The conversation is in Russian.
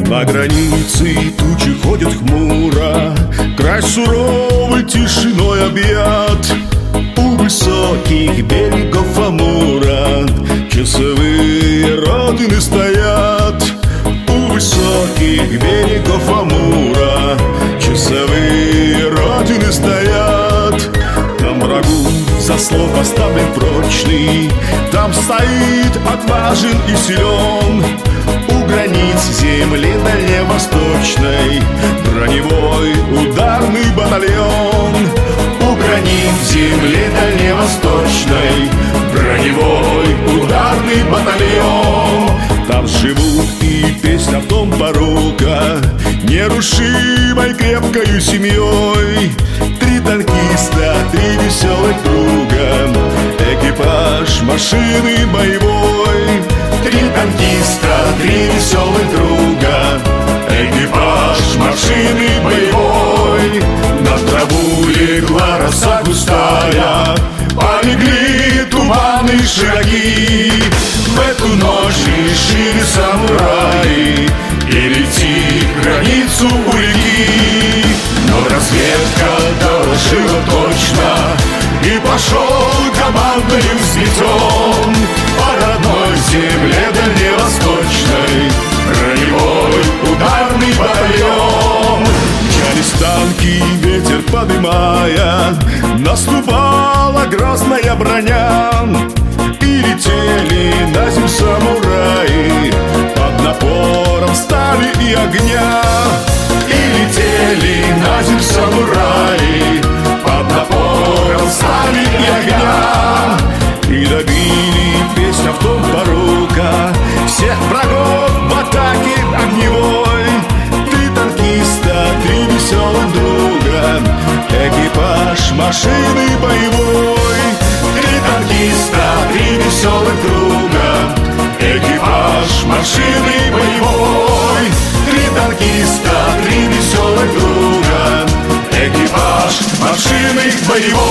На границе тучи ходят хмуро, край суровой тишиной объят. У высоких берегов Амура часовые родины стоят. У высоких берегов Амура часовые родины стоят. Там врагу заслон поставлен прочный, там стоит отважен и силен. У границ земли дальневосточной броневой ударный батальон. У границ земли дальневосточной броневой ударный батальон. Там живут и песня в том порока, нерушимой крепкою семьей. 3 танкиста, 3 веселых друга, экипаж машины боевой. 3 танкиста, 3 веселых друга, экипаж машины боевой. На траву легла роса густая, полегли туманы широки. В эту ночь решили самураи перейти границу у реки. Но разведка доложила точно, и пошел командным взлетом по родной земле дальневосточной броневой ударный батальон. Мчались танки, ветер подымая, наступала грозная броня. И летели на землю самураи под напором стали и огня. И летели на землю самураи под напором стали и огня. И добили песня в том порока всех врагов в атаке огневой. 3 танкиста, 3 веселых друга, экипаж машины боевой. 3 танкиста, 3 веселых друга, экипаж машины боевой. 3 танкиста, 3 веселых друга, экипаж машины боевой.